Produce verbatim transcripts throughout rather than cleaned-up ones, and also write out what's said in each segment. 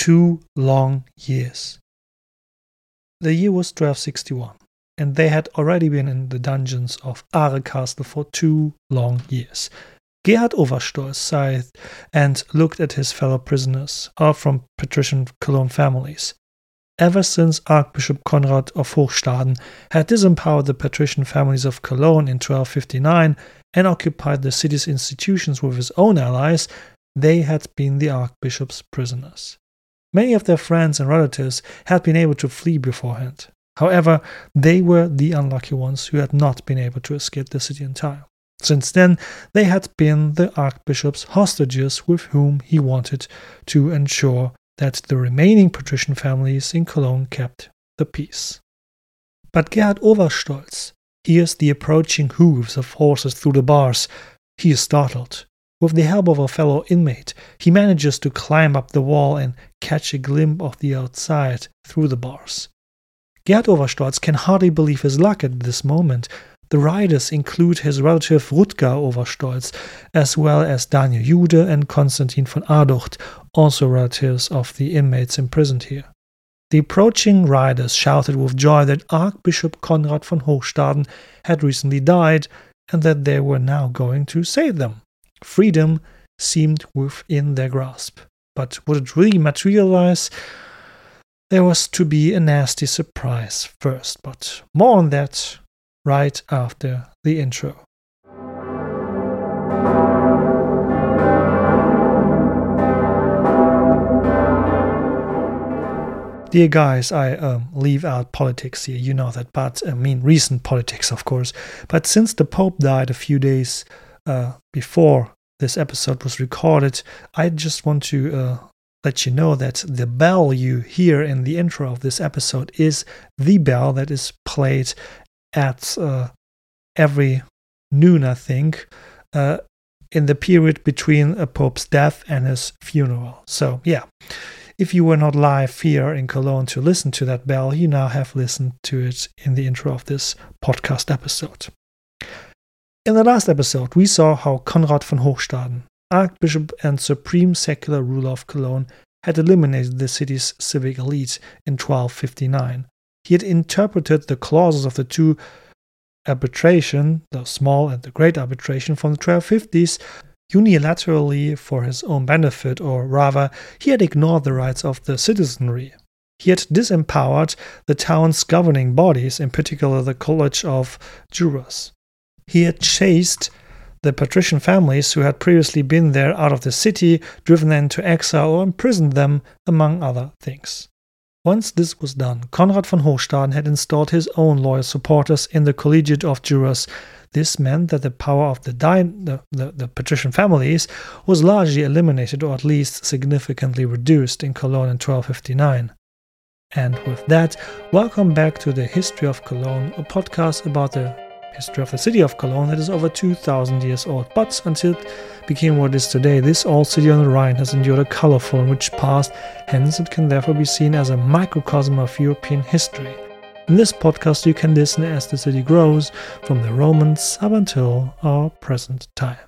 two long years. The year was twelve sixty-one, and they had already been in the dungeons of Are Castle for two long years. Gerhard Overstolz sighed and looked at his fellow prisoners, all from patrician Cologne families. Ever since Archbishop Konrad of Hochstaden had disempowered the patrician families of Cologne in twelve fifty-nine and occupied the city's institutions with his own allies, they had been the archbishop's prisoners. Many of their friends and relatives had been able to flee beforehand. However, they were the unlucky ones who had not been able to escape the city in time. Since then, they had been the archbishop's hostages with whom he wanted to ensure that the remaining patrician families in Cologne kept the peace. But Gerhard Overstolz hears the approaching hooves of horses through the bars. He is startled. With the help of a fellow inmate, he manages to climb up the wall and catch a glimpse of the outside through the bars. Gerhard Overstolz can hardly believe his luck at this moment. The riders include his relative Rutger Overstolz, as well as Daniel Jude and Konstantin von Arducht, also relatives of the inmates imprisoned here. The approaching riders shouted with joy that Archbishop Konrad von Hochstaden had recently died and that they were now going to save them. Freedom seemed within their grasp. But would it really materialize? There was to be a nasty surprise first, but more on that right after the intro. Dear guys, I um, leave out politics here, you know that, but I mean recent politics, of course. But since the Pope died a few days uh, before this episode was recorded, I just want to uh, let you know that the bell you hear in the intro of this episode is the bell that is played at uh, every noon, I think, uh, in the period between a Pope's death and his funeral. So, yeah. If you were not live here in Cologne to listen to that bell, you now have listened to it in the intro of this podcast episode. In the last episode, we saw how Konrad von Hochstaden, Archbishop and supreme secular ruler of Cologne, had eliminated the city's civic elite in twelve fifty-nine. He had interpreted the clauses of the two arbitration, the small and the great arbitration from the twelve fifties, unilaterally for his own benefit, or rather, he had ignored the rights of the citizenry. He had disempowered the town's governing bodies, in particular the College of Jurors. He had chased the patrician families who had previously been there out of the city, driven them into exile or imprisoned them, among other things. Once this was done, Konrad von Hochstaden had installed his own loyal supporters in the Collegiate of Jurors. This meant that the power of the, di- the, the, the patrician families was largely eliminated, or at least significantly reduced, in Cologne in twelve fifty-nine. And with that, welcome back to the History of Cologne, a podcast about the history of the city of Cologne that is over two thousand years old. But until it became what it is today, this old city on the Rhine has endured a colorful and rich past, hence it can therefore be seen as a microcosm of European history. In this podcast you can listen as the city grows from the Romans up until our present time.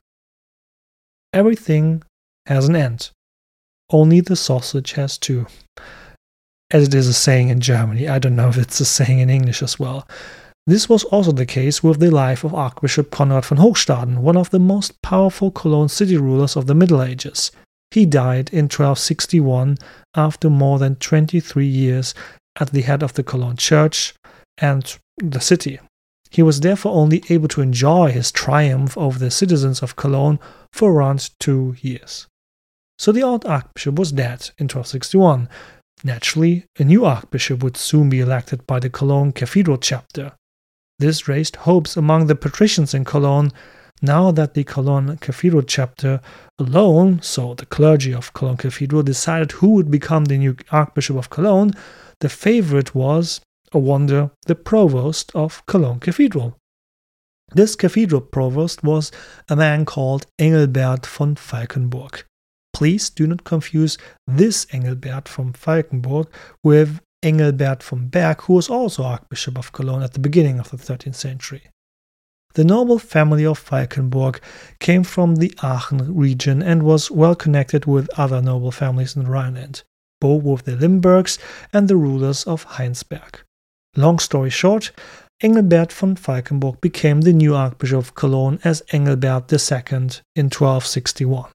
Everything has an end. Only the sausage has two. As it is a saying in Germany. I don't know if it's a saying in English as well. This was also the case with the life of Archbishop Konrad von Hochstaden, one of the most powerful Cologne city rulers of the Middle Ages. He died in twelve sixty-one after more than twenty-three years at the head of the Cologne church and the city. He was therefore only able to enjoy his triumph over the citizens of Cologne for around two years. So the old archbishop was dead in twelve sixty-one. Naturally, a new archbishop would soon be elected by the Cologne Cathedral chapter. This raised hopes among the patricians in Cologne. Now that the Cologne Cathedral chapter alone, so the clergy of Cologne Cathedral, decided who would become the new Archbishop of Cologne, the favorite was, a wonder, the provost of Cologne Cathedral. This cathedral provost was a man called Engelbert von Falkenburg. Please do not confuse this Engelbert von Falkenburg with Engelbert von Berg, who was also Archbishop of Cologne at the beginning of the thirteenth century. The noble family of Falkenburg came from the Aachen region and was well connected with other noble families in the Rhineland. both with the Limburgs and the rulers of Heinsberg. Long story short, Engelbert von Valkenburg became the new Archbishop of Cologne as Engelbert the Second in twelve sixty-one.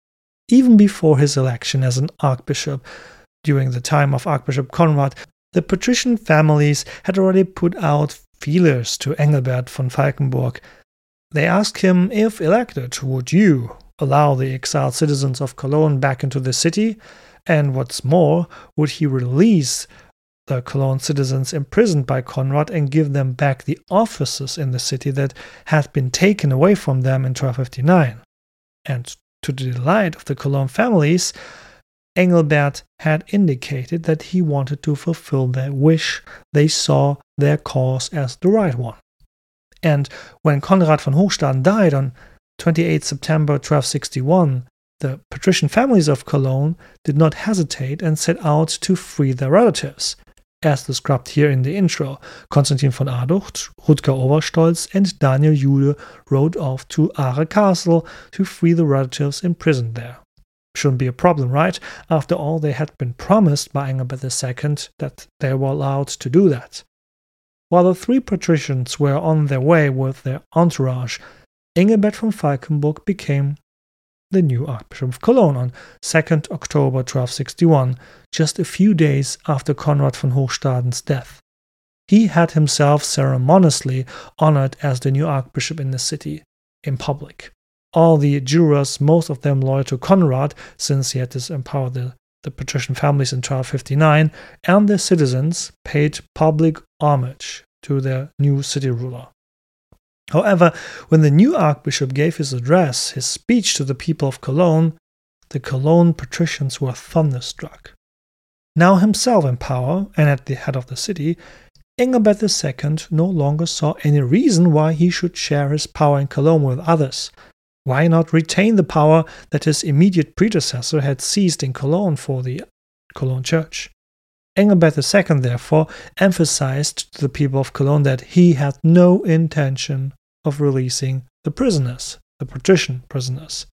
Even before his election as an archbishop, during the time of Archbishop Konrad, the patrician families had already put out feelers to Engelbert von Valkenburg. They asked him, if elected, would you allow the exiled citizens of Cologne back into the city? And what's more, would he release the Cologne citizens imprisoned by Konrad and give them back the offices in the city that had been taken away from them in twelve fifty-nine? And to the delight of the Cologne families, Engelbert had indicated that he wanted to fulfill their wish. They saw their cause as the right one. And when Konrad von Hochstaden died on twenty-eighth September twelve sixty-one, the patrician families of Cologne did not hesitate and set out to free their relatives. As described here in the intro, Konstantin von Aducht, Rutger Overstolz, and Daniel Jude rode off to Aare Castle to free the relatives imprisoned there. Shouldn't be a problem, right? After all, they had been promised by Engelbert the Second that they were allowed to do that. While the three patricians were on their way with their entourage, Engelbert von Valkenburg became the new Archbishop of Cologne on second October twelve sixty-one, just a few days after Konrad von Hochstaden's death. He had himself ceremoniously honored as the new Archbishop in the city, in public. All the jurors, most of them loyal to Konrad, since he had disempowered the, the patrician families in twelve fifty-nine, and the citizens paid public homage to their new city ruler. However, when the new archbishop gave his address, his speech to the people of Cologne, the Cologne patricians were thunderstruck. Now himself in power and at the head of the city, Engelbert the Second no longer saw any reason why he should share his power in Cologne with others. Why not retain the power that his immediate predecessor had seized in Cologne for the Cologne Church? Engelbert the Second, therefore, emphasized to the people of Cologne that he had no intention of releasing the prisoners, the patrician prisoners.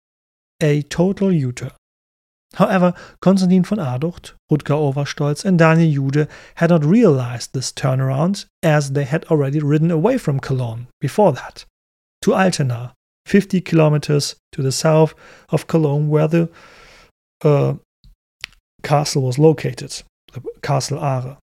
A total U-turn. However, Konstantin von Aducht, Rutger Overstolz, and Daniel Jude had not realized this turnaround, as they had already ridden away from Cologne before that, to Altena, fifty kilometers to the south of Cologne, where the uh, castle was located. The Castle Aare.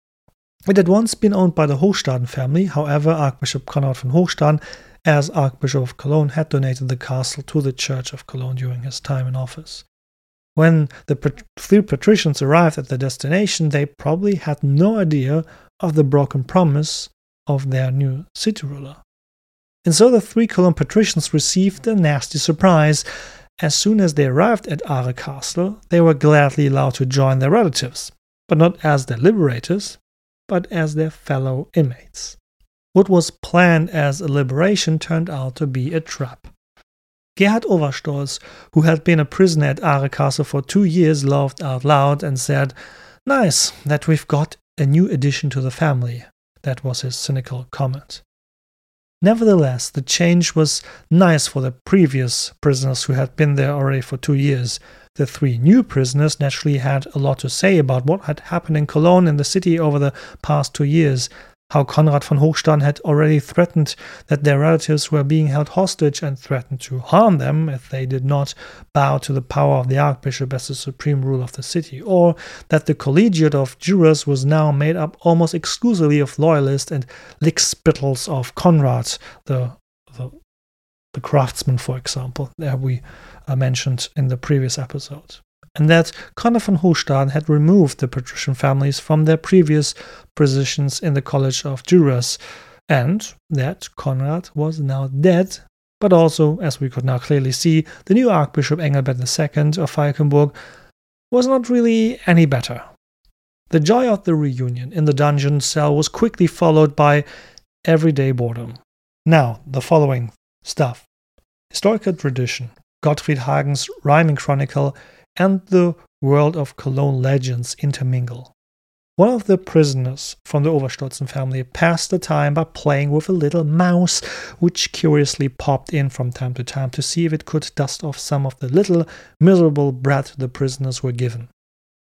It had once been owned by the Hochstaden family. However, Archbishop Konrad von Hochstaden, as Archbishop of Cologne, had donated the castle to the Church of Cologne during his time in office. When the pat- three patricians arrived at the destination, they probably had no idea of the broken promise of their new city ruler. And so the three Cologne patricians received a nasty surprise. As soon as they arrived at Aare Castle, they were gladly allowed to join their relatives, but not as their liberators, but as their fellow inmates. What was planned as a liberation turned out to be a trap. Gerhard Overstolz, who had been a prisoner at Aare Castle for two years, laughed out loud and said, "Nice that we've got a new addition to the family." That was his cynical comment. Nevertheless, the change was nice for the previous prisoners who had been there already for two years. The three new prisoners naturally had a lot to say about what had happened in Cologne and the city over the past two years, how Konrad von Hochstaden had already threatened that their relatives were being held hostage and threatened to harm them if they did not bow to the power of the archbishop as the supreme ruler of the city, or that the collegiate of jurors was now made up almost exclusively of loyalists and lickspittles of Konrad, the, the, the craftsman, for example, that we uh, mentioned in the previous episode. And that Konrad von Hochstaden had removed the patrician families from their previous positions in the College of Jurors, and that Konrad was now dead, but also, as we could now clearly see, the new Archbishop Engelbert the Second of Valkenburg was not really any better. The joy of the reunion in the dungeon cell was quickly followed by everyday boredom. Now, the following stuff. Historical tradition, Gottfried Hagen's rhyming chronicle, and the world of Cologne legends intermingle. One of the prisoners from the Overstolzen family passed the time by playing with a little mouse, which curiously popped in from time to time to see if it could dust off some of the little miserable bread the prisoners were given.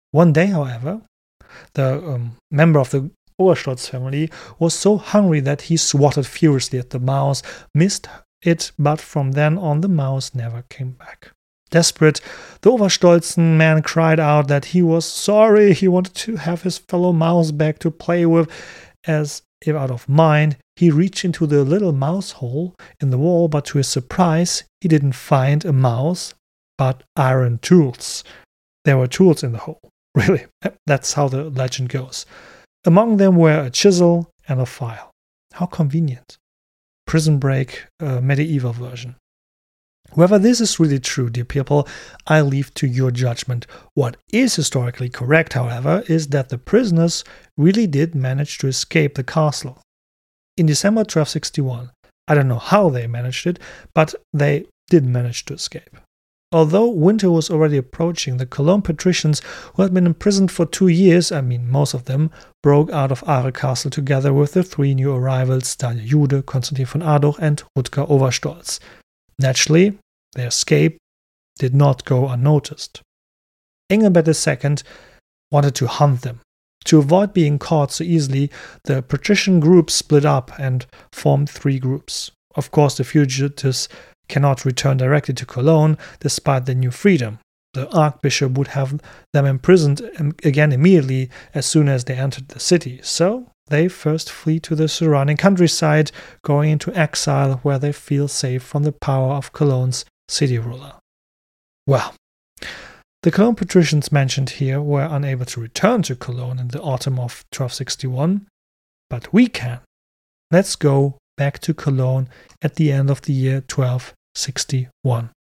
One day, however, the um, member of the Oberstolz family was so hungry that he swatted furiously at the mouse, missed it, but from then on the mouse never came back. Desperate, the Oberstolzen man cried out that he was sorry, he wanted to have his fellow mouse back to play with. As if out of mind, he reached into the little mouse hole in the wall, but to his surprise, he didn't find a mouse, but iron tools. There were tools in the hole. Really, that's how the legend goes. Among them were a chisel and a file. How convenient. Prison Break, uh, medieval version. Whether this is really true, dear people, I leave to your judgment. What is historically correct, however, is that the prisoners really did manage to escape the castle. In December twelve sixty-one, I don't know how they managed it, but they did manage to escape. Although winter was already approaching, the Cologne patricians who had been imprisoned for two years, I mean most of them, broke out of Aare Castle together with the three new arrivals, Daniel Jude, Konstantin von Adolf and Rutger Overstolz. Naturally, their escape did not go unnoticed. Engelbert the Second wanted to hunt them. To avoid being caught so easily, the patrician group split up and formed three groups. Of course, the fugitives cannot return directly to Cologne despite their new freedom. The archbishop would have them imprisoned again immediately as soon as they entered the city, so they first flee to the surrounding countryside, going into exile where they feel safe from the power of Cologne's city ruler. Well, the Cologne patricians mentioned here were unable to return to Cologne in the autumn of twelve sixty-one, but we can. Let's go back to Cologne at the end of the year twelve sixty-one.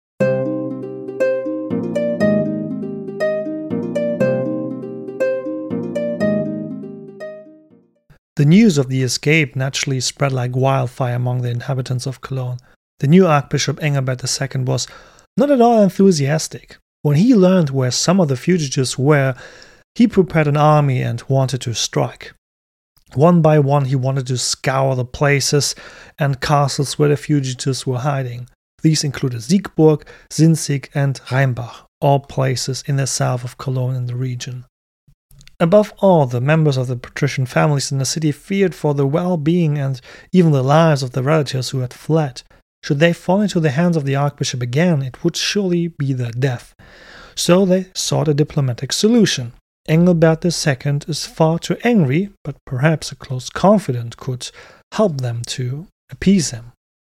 The news of the escape naturally spread like wildfire among the inhabitants of Cologne. The new Archbishop Engelbert the Second was not at all enthusiastic. When he learned where some of the fugitives were, he prepared an army and wanted to strike. One by one he wanted to scour the places and castles where the fugitives were hiding. These included Siegburg, Sinzig and Rheinbach, all places in the south of Cologne in the region. Above all, the members of the patrician families in the city feared for the well-being and even the lives of the relatives who had fled. Should they fall into the hands of the archbishop again, it would surely be their death. So they sought a diplomatic solution. Engelbert the Second is far too angry, but perhaps a close confidant could help them to appease him.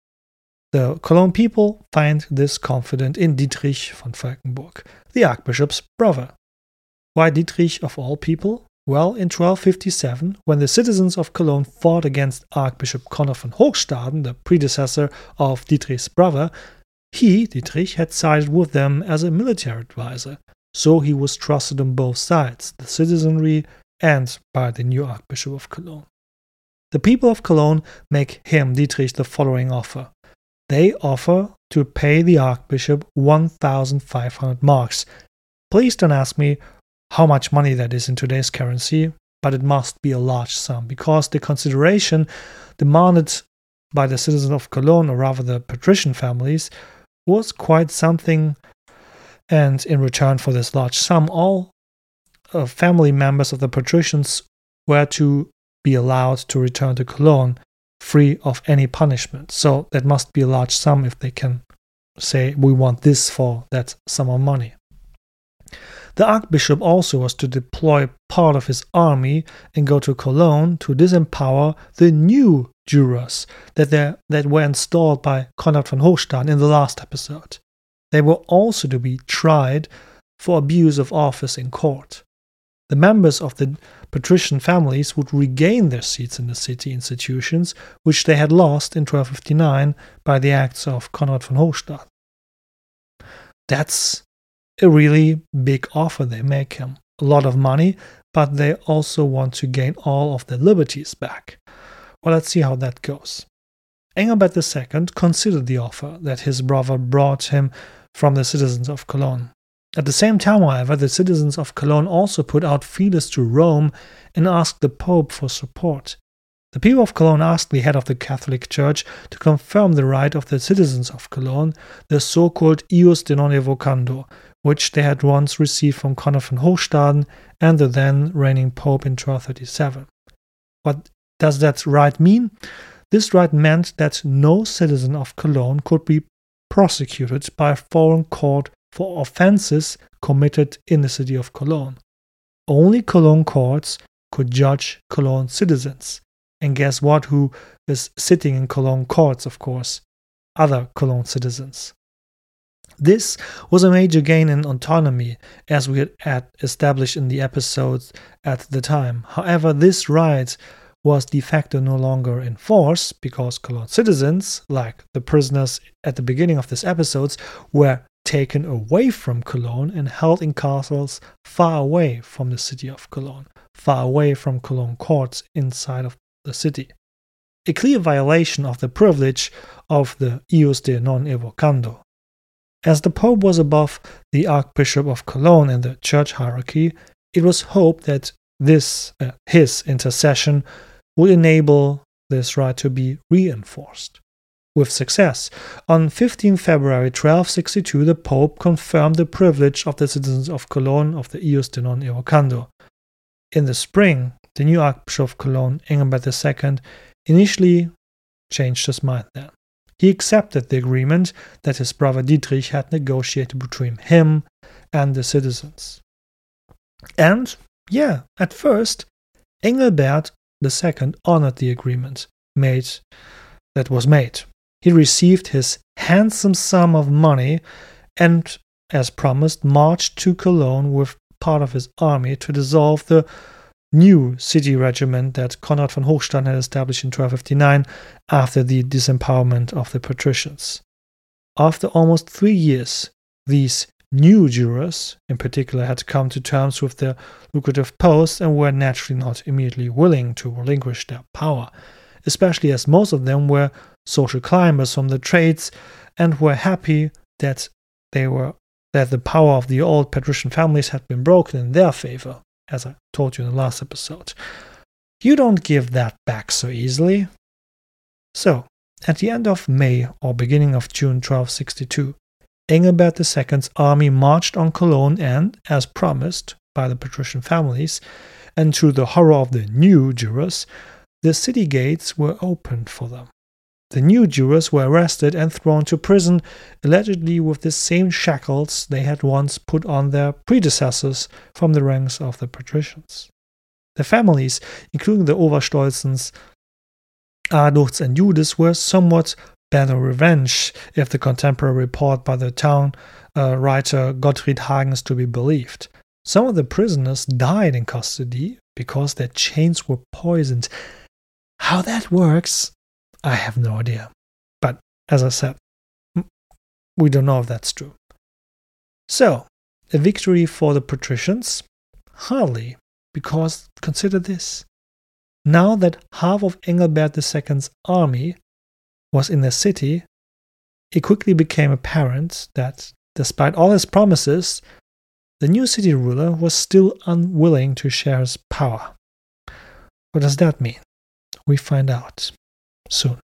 The Cologne people find this confidant in Dietrich von Falkenburg, the archbishop's brother. Why Dietrich of all people? Well, in twelve fifty-seven, when the citizens of Cologne fought against Archbishop Konrad von Hochstaden, the predecessor of Dietrich's brother, he, Dietrich, had sided with them as a military advisor, so he was trusted on both sides, the citizenry and by the new Archbishop of Cologne. The people of Cologne make him, Dietrich, the following offer. They offer to pay the Archbishop one thousand five hundred marks. Please don't ask me how much money that is in today's currency, but it must be a large sum, because the consideration demanded by the citizens of Cologne, or rather the patrician families, was quite something, and in return for this large sum, all uh, family members of the patricians were to be allowed to return to Cologne free of any punishment. So that must be a large sum if they can say, we want this for that sum of money. The archbishop also was to deploy part of his army and go to Cologne to disempower the new jurors that, that were installed by Konrad von Hochstaden in the last episode. They were also to be tried for abuse of office in court. The members of the patrician families would regain their seats in the city institutions, which they had lost in twelve fifty-nine by the acts of Konrad von Hochstaden. That's a really big offer they make him. A lot of money, but they also want to gain all of their liberties back. Well, let's see how that goes. Engelbert the Second considered the offer that his brother brought him from the citizens of Cologne. At the same time, however, the citizens of Cologne also put out feelers to Rome and asked the Pope for support. The people of Cologne asked the head of the Catholic Church to confirm the right of the citizens of Cologne, the so-called ius de non evocando, which they had once received from Konrad von Hochstaden and the then reigning Pope in twelve thirty-seven. What does that right mean? This right meant that no citizen of Cologne could be prosecuted by a foreign court for offenses committed in the city of Cologne. Only Cologne courts could judge Cologne citizens. And guess what? Who is sitting in Cologne courts, of course? Other Cologne citizens. This was a major gain in autonomy, as we had established in the episodes at the time. However, this right was de facto no longer in force because Cologne citizens, like the prisoners at the beginning of this episode, were taken away from Cologne and held in castles far away from the city of Cologne, far away from Cologne courts inside of the city. A clear violation of the privilege of the ius de non evocando. As the Pope was above the Archbishop of Cologne in the church hierarchy, it was hoped that this, uh, his intercession would enable this right to be reinforced. With success, on fifteenth February twelve sixty-two, the Pope confirmed the privilege of the citizens of Cologne of the ius de non evocando. In the spring, the new Archbishop of Cologne, Engelbert the Second, initially changed his mind then. He accepted the agreement that his brother Dietrich had negotiated between him and the citizens. And, yeah, at first, Engelbert the Second honored the agreement made that was made. He received his handsome sum of money and, as promised, marched to Cologne with part of his army to dissolve the new city regiment that Konrad von Hochstaden had established in twelve fifty-nine after the disempowerment of the patricians. After almost three years, these new jurors, in particular, had come to terms with their lucrative posts and were naturally not immediately willing to relinquish their power, especially as most of them were social climbers from the trades and were happy that they were that the power of the old patrician families had been broken in their favor. As I told you in the last episode, you don't give that back so easily. So, at the end of May or beginning of June twelve sixty-two, Engelbert the Second's army marched on Cologne and, as promised by the patrician families, and to the horror of the new jurors, the city gates were opened for them. The new jurors were arrested and thrown to prison, allegedly with the same shackles they had once put on their predecessors from the ranks of the patricians. The families, including the Oberstolzens, Ardurz and Judas, were somewhat better revenge if the contemporary report by the town uh, writer Gottfried Hagen is to be believed. Some of the prisoners died in custody because their chains were poisoned. How that works, I have no idea. But, as I said, we don't know if that's true. So, a victory for the patricians? Hardly, because consider this. Now that half of Engelbert the Second's army was in the city, it quickly became apparent that, despite all his promises, the new city ruler was still unwilling to share his power. What does that mean? We find out soon.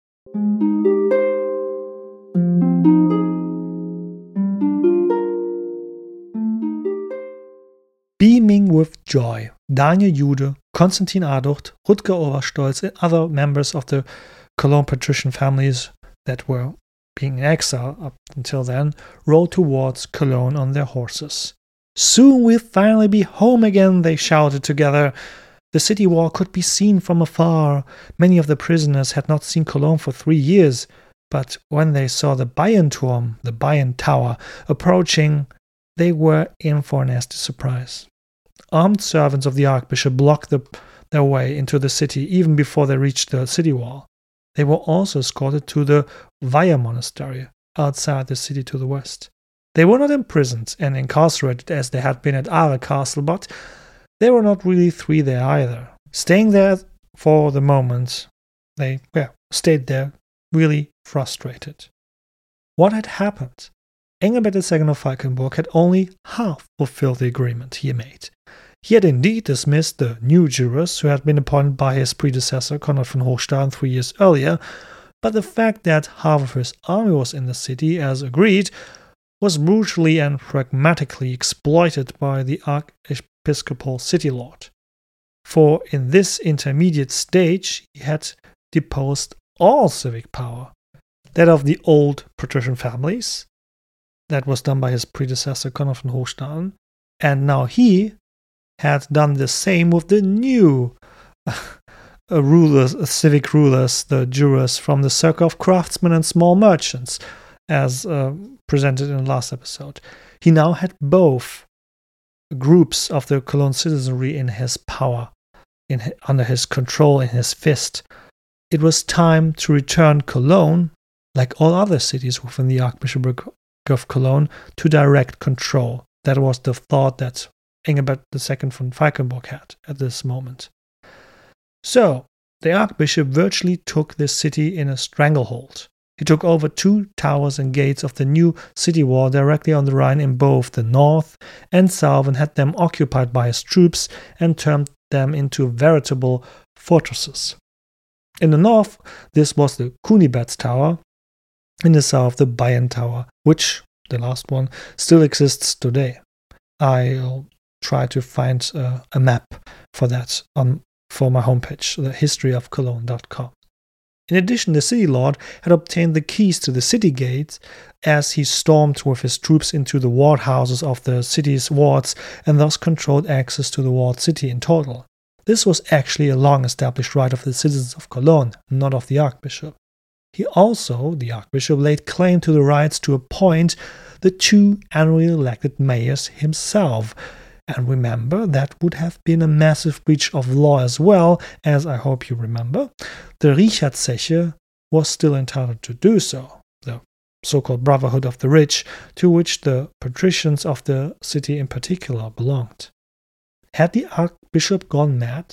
Beaming with joy, Daniel Jude, Konstantin Ardurz, Rutger Oberstolz, and other members of the Cologne patrician families that were being in exile up until then rode towards Cologne on their horses. "Soon we'll finally be home again," they shouted together. The city wall could be seen from afar. Many of the prisoners had not seen Cologne for three years, but when they saw the Bayernturm, the Bayern Tower, approaching, they were in for a nasty surprise. Armed servants of the Archbishop blocked the, their way into the city even before they reached the city wall. They were also escorted to the Weiher Monastery, outside the city to the west. They were not imprisoned and incarcerated as they had been at Aare Castle, but they were not really free there either. Staying there for the moment, they well, stayed there really frustrated. What had happened? Engelbert the Second of Falkenburg had only half fulfilled the agreement he made. He had indeed dismissed the new jurors who had been appointed by his predecessor Konrad von Hochstaden three years earlier, but the fact that half of his army was in the city as agreed was brutally and pragmatically exploited by the archiepiscopal city lord. For in this intermediate stage he had deposed all civic power, that of the old patrician families, that was done by his predecessor Konrad von Hochstaden, and now he had done the same with the new uh, rulers, uh, civic rulers, the jurors from the circle of craftsmen and small merchants, as uh, presented in the last episode. He now had both groups of the Cologne citizenry in his power, in under his control, in his fist. It was time to return Cologne, like all other cities within the Archbishopric of Cologne, to direct control. That was the thought that Engelbert the Second von Falkenburg had at this moment. So, the Archbishop virtually took this city in a stranglehold. He took over two towers and gates of the new city wall directly on the Rhine in both the north and south and had them occupied by his troops and turned them into veritable fortresses. In the north, this was the Kunibert Tower. In the south, the Bayern Tower, which, the last one, still exists today. I'll try to find uh, a map for that on for my homepage, the history of cologne dot com. In addition, the city lord had obtained the keys to the city gates as he stormed with his troops into the ward houses of the city's wards and thus controlled access to the walled city in total. This was actually a long-established right of the citizens of Cologne, not of the archbishop. He also, the archbishop, laid claim to the rights to appoint the two annually elected mayors himself. And remember, that would have been a massive breach of law as well, as I hope you remember. The Richardzeche was still entitled to do so, the so-called Brotherhood of the Rich, to which the patricians of the city in particular belonged. Had the archbishop gone mad,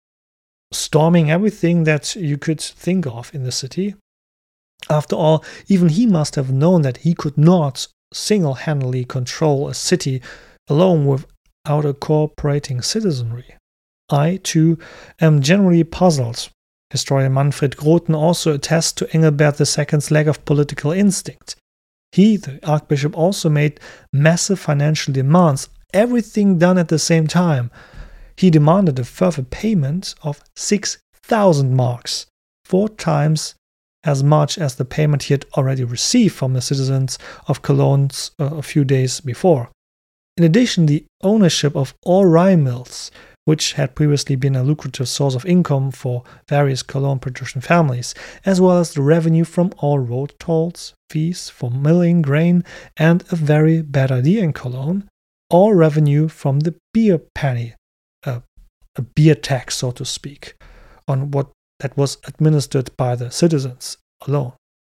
storming everything that you could think of in the city? After all, even he must have known that he could not single-handedly control a city alone without a cooperating citizenry. I, too, am generally puzzled. Historian Manfred Groten also attests to Engelbert the Second's lack of political instinct. He, the archbishop, also made massive financial demands, everything done at the same time. He demanded a further payment of six thousand marks, four times as much as the payment he had already received from the citizens of Cologne uh, a few days before. In addition, the ownership of all rye mills, which had previously been a lucrative source of income for various Cologne patrician families, as well as the revenue from all road tolls, fees for milling grain, and a very bad idea in Cologne, all revenue from the beer penny, uh, a beer tax, so to speak, on what that was administered by the citizens alone.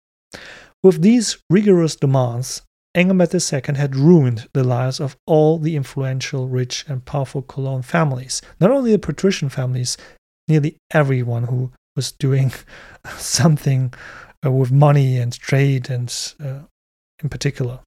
With these rigorous demands, Engelbert the Second had ruined the lives of all the influential, rich, and powerful Cologne families. Not only the patrician families, nearly everyone who was doing something uh, with money and trade, and uh, in particular,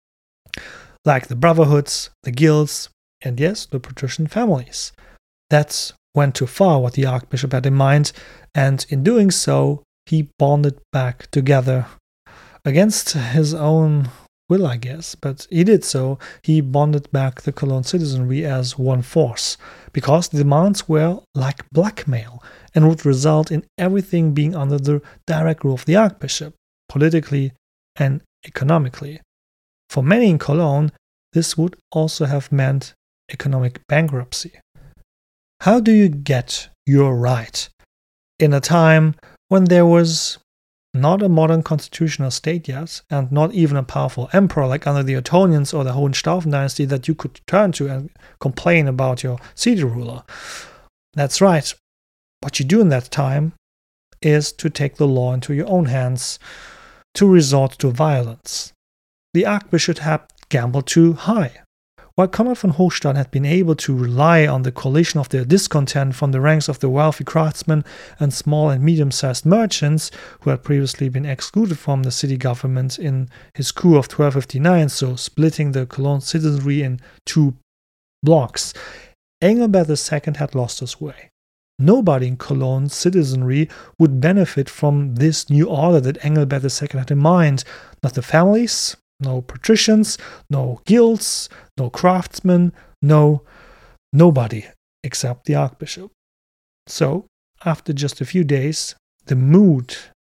like the brotherhoods, the guilds, and yes, the patrician families. That went too far, what the archbishop had in mind, and in doing so, he bonded back together against his own will, I guess, but he did so. He bonded back the Cologne citizenry as one force, because the demands were like blackmail and would result in everything being under the direct rule of the archbishop, politically and economically. For many in Cologne, this would also have meant economic bankruptcy. How do you get your right in a time when there was not a modern constitutional state yet, and not even a powerful emperor like under the Ottonians or the Hohenstaufen dynasty that you could turn to and complain about your city ruler? That's right. What you do in that time is to take the law into your own hands, to resort to violence. The archbishop had gambled too high. While Konrad von Hochstaden had been able to rely on the coalition of the discontent from the ranks of the wealthy craftsmen and small and medium-sized merchants who had previously been excluded from the city government in his coup of twelve fifty-nine, so splitting the Cologne citizenry in two blocks, Engelbert the Second had lost his way. Nobody in Cologne's citizenry would benefit from this new order that Engelbert the Second had in mind. Not the families, No patricians, no guilds, no craftsmen, no nobody except the archbishop. So, after just a few days, the mood,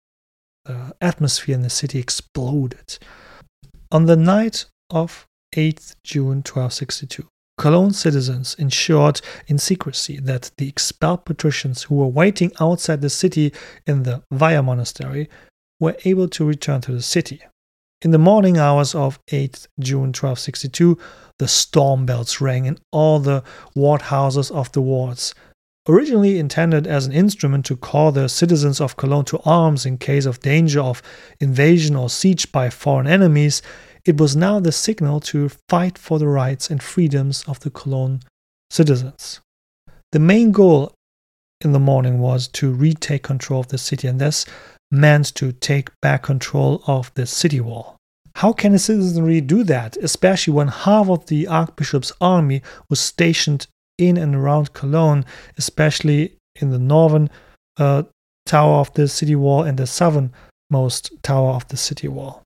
the atmosphere in the city exploded. On the night of eighth of June twelve sixty-two, Cologne citizens ensured in secrecy that the expelled patricians who were waiting outside the city in the Weiher monastery were able to return to the city. In the morning hours of eighth of June twelve sixty-two, the storm bells rang in all the ward houses of the wards. Originally intended as an instrument to call the citizens of Cologne to arms in case of danger of invasion or siege by foreign enemies, it was now the signal to fight for the rights and freedoms of the Cologne citizens. The main goal in the morning was to retake control of the city, and this meant to take back control of the city wall. How can a citizenry do that, especially when half of the archbishop's army was stationed in and around Cologne, especially in the northern uh, tower of the city wall and the southernmost tower of the city wall?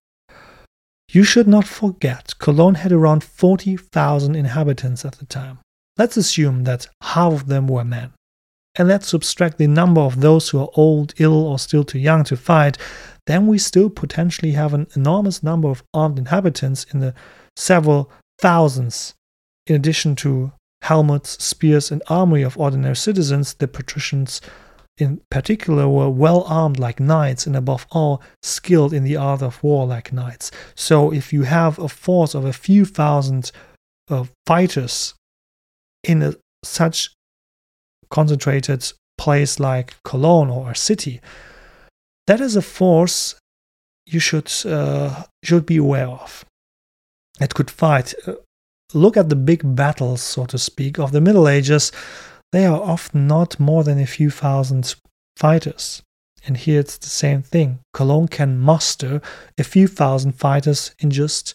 You should not forget, Cologne had around forty thousand inhabitants at the time. Let's assume that half of them were men. And let's subtract the number of those who are old, ill, or still too young to fight. Then we still potentially have an enormous number of armed inhabitants in the several thousands. In addition to helmets, spears, and armory of ordinary citizens, the patricians in particular were well armed like knights, and above all skilled in the art of war like knights. So if you have a force of a few thousand uh, fighters in a, such concentrated place like Cologne or a city, that is a force you should uh, should be aware of. It could fight. Uh, look at the big battles, so to speak, of the Middle Ages. They are often not more than a few thousand fighters. And here it's the same thing. Cologne can muster a few thousand fighters in just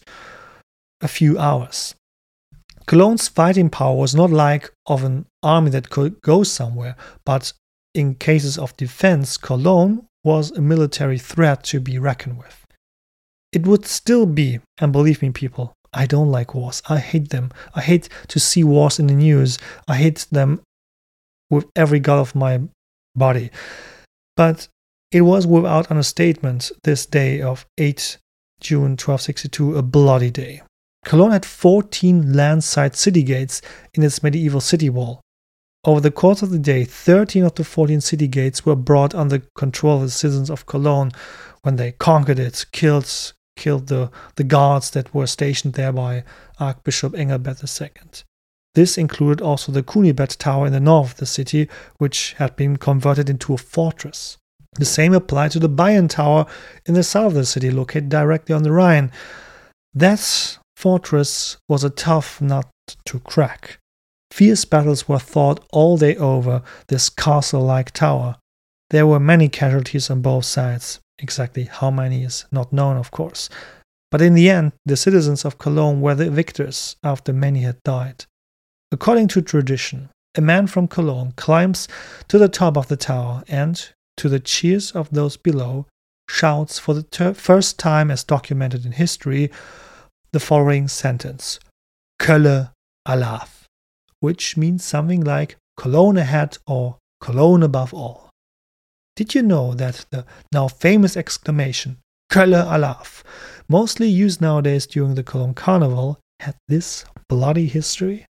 a few hours. Cologne's fighting power was not like of an army that could go somewhere, but in cases of defense, Cologne was a military threat to be reckoned with. It would still be, and believe me people, I don't like wars. I hate them. I hate to see wars in the news. I hate them with every gut of my body. But it was without understatement this day of eighth of June twelve sixty-two a bloody day. Cologne had fourteen landside city gates in its medieval city wall. Over the course of the day, thirteen of the fourteen city gates were brought under control of the citizens of Cologne when they conquered it, killed killed the, the guards that were stationed there by Archbishop Engelbert the Second. This included also the Kunibert Tower in the north of the city, which had been converted into a fortress. The same applied to the Bayern Tower in the south of the city, located directly on the Rhine. That fortress was a tough nut to crack. Fierce battles were fought all day over this castle-like tower. There were many casualties on both sides. Exactly how many is not known, of course. But in the end, the citizens of Cologne were the victors after many had died. According to tradition, a man from Cologne climbs to the top of the tower and, to the cheers of those below, shouts for the ter- first time as documented in history the following sentence: Kölle Alaf, which means something like Cologne ahead or Cologne above all. Did you know that the now famous exclamation Kölle Alaf, mostly used nowadays during the Cologne Carnival, had this bloody history?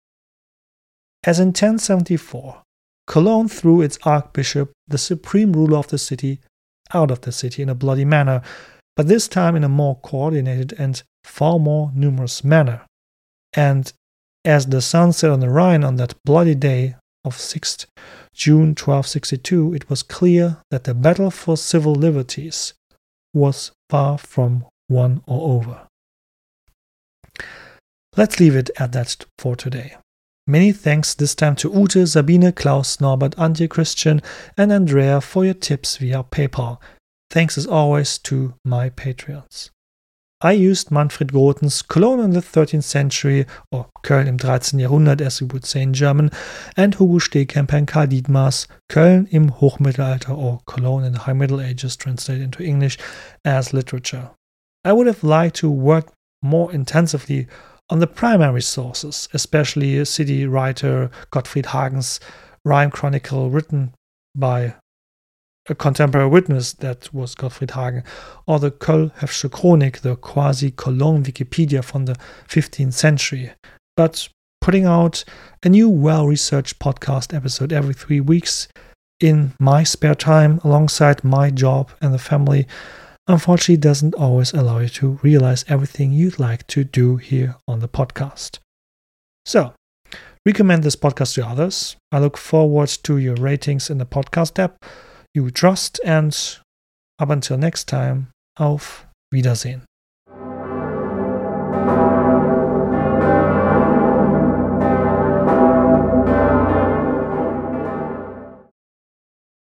As in ten seventy-four, Cologne threw its archbishop, the supreme ruler of the city, out of the city in a bloody manner, but this time in a more coordinated and far more numerous manner. And as the sun set on the Rhine on that bloody day of sixth of June twelve sixty-two, it was clear that the battle for civil liberties was far from won or over. Let's leave it at that for today. Many thanks this time to Ute, Sabine, Klaus, Norbert, Antje, Christian, and Andrea for your tips via PayPal. Thanks as always to my Patreons. I used Manfred Grothen's Cologne in the thirteenth century, or Köln im dreizehnten Jahrhundert as we would say in German, and Hugo Stehkamp and Karl Dietmar's Köln im Hochmittelalter, or Cologne in the High Middle Ages translated into English as literature. I would have liked to work more intensively on the primary sources, especially a city writer Gottfried Hagen's Rhine Chronicle, written by a contemporary witness, that was Gottfried Hagen, or the Kölhöfsche Chronik, the quasi-Cologne Wikipedia from the fifteenth century. But putting out a new well-researched podcast episode every three weeks in my spare time alongside my job and the family unfortunately doesn't always allow you to realize everything you'd like to do here on the podcast. So, recommend this podcast to others. I look forward to your ratings in the podcast app you trust, and up until next time, auf Wiedersehen.